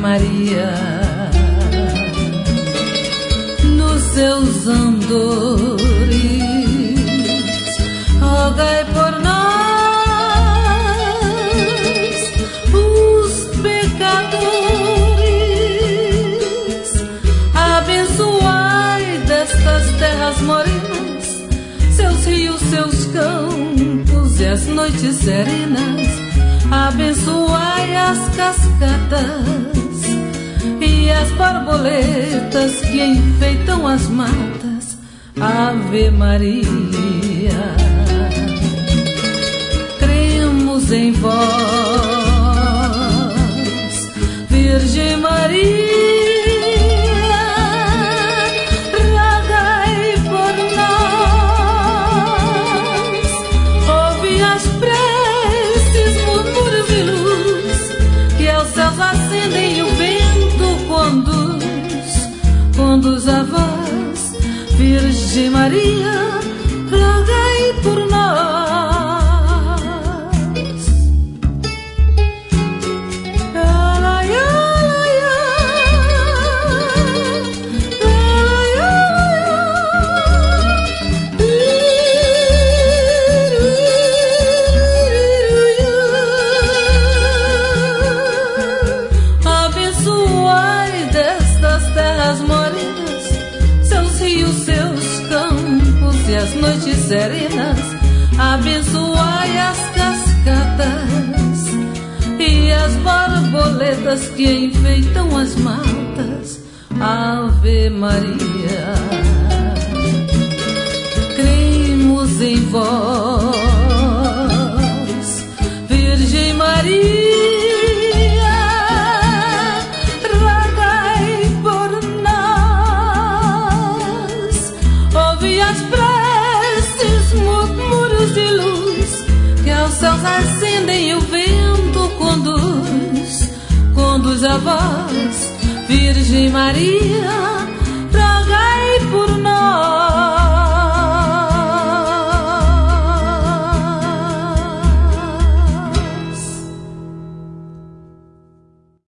Maria, nos seus andores, rogai por nós, os pecadores, abençoai destas terras morenas, seus rios, seus campos e as noites serenas, abençoai as cascatas e as borboletas que enfeitam as matas. Ave Maria, cremos em vós, Virgem Maria. Conduz a voz, Virgem Maria, rogai por nós. Abençoai destas terras morenas, seus rios, seus campos e as noites serenas, abençoai as cascatas e as borboletas que enfeitam as matas. Ave Maria, cremos em vós, Virgem Maria. Os céus acendem e o vento conduz a voz, Virgem Maria.